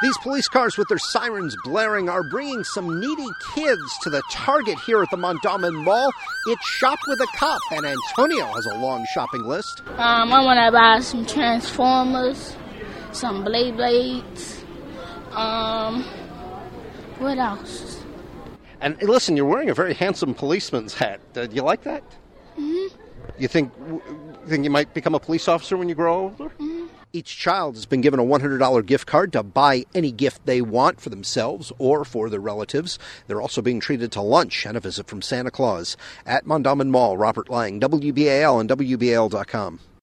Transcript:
These police cars with their sirens blaring are bringing some needy kids to the Target here at the Mondawmin Mall. It's Shop with a Cop, and Antonio has a long shopping list. I want to buy some Transformers, some Blades. What else? And listen, you're wearing a very handsome policeman's hat. Do you like that? Mm-hmm. You think you might become a police officer when you grow older? Mm-hmm. Each child has been given a $100 gift card to buy any gift they want for themselves or for their relatives. They're also being treated to lunch and a visit from Santa Claus. At Mondawmin Mall, Robert Lang, WBAL and WBAL.com.